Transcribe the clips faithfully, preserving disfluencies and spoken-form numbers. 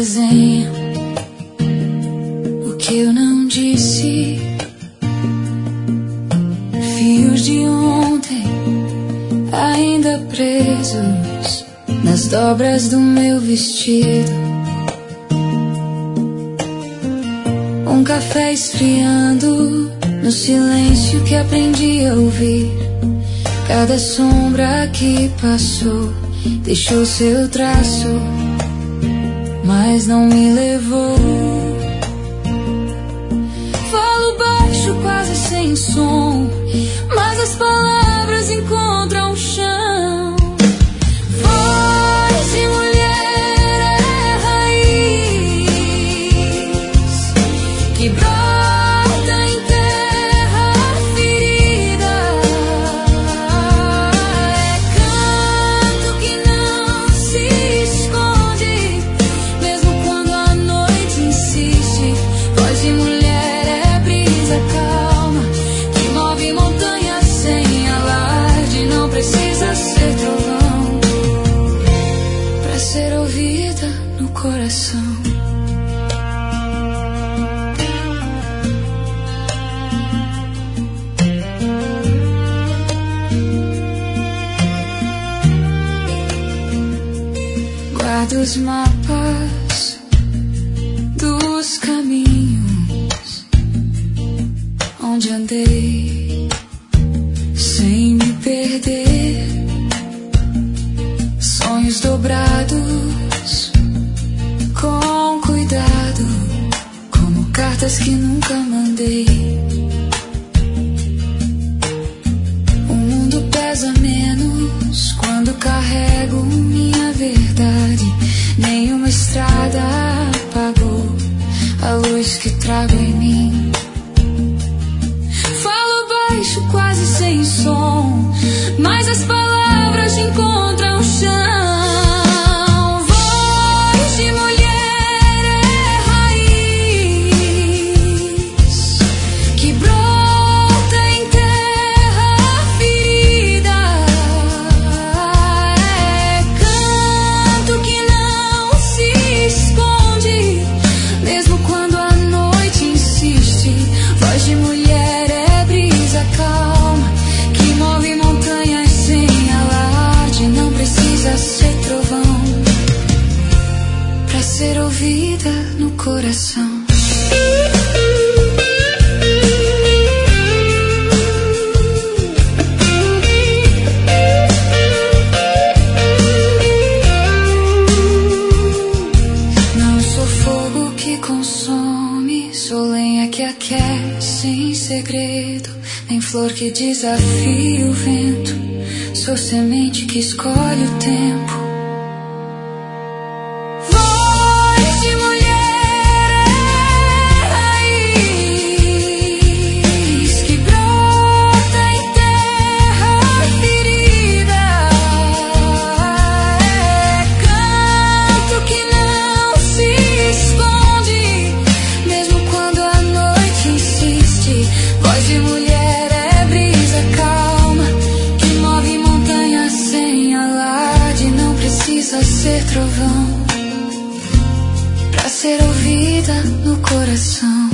desenho o que eu não disse. Fios de ontem ainda presos nas dobras do meu vestido. Um café esfriando no silêncio que aprendi a ouvir. Cada sombra que passou deixou seu traço, mas não me levou. Falo baixo, quase sem som, mas as palavras encontram o chão. Voz de mulher é raiz que brota em terra ferida. É canto que não se esconde, mesmo quando a noite insiste. Voz de mulher é brisa calma que move montanhas sem alarde. Não precisa ser trovão pra ser ouvida no coração. Guardo os mapas dos caminhos onde andei sem me perder. Sonhos dobrados com cuidado, como cartas que nunca mandei. O mundo pesa menos quando carrego minha verdade. Nenhuma estrada apagou a luz que trago em mim. Falo baixo, quase sem som, mas as palavras encontram o chão. Voz de mulher é raiz que brota em terra ferida. É canto que não se esconde, mesmo quando a noite insiste. Voz de mulher é brisa calma que move montanhas sem alarde. Não precisa ser trovão pra ser ouvida no coração. Não sou fogo que consome, sou lenha que aquece em segredo, nem flor que desafia o vento. Sou semente que escolhe o tempo. Voz de mulher é raiz que brota em terra ferida. É canto que não se esconde, mesmo quando a noite insiste. Voz de mulher é brisa calma que move montanhas sem alarde. Não precisa ser trovão pra ser ouvida no coração.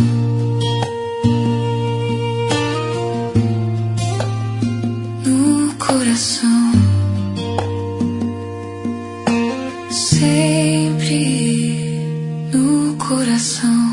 No coração, sempre no coração.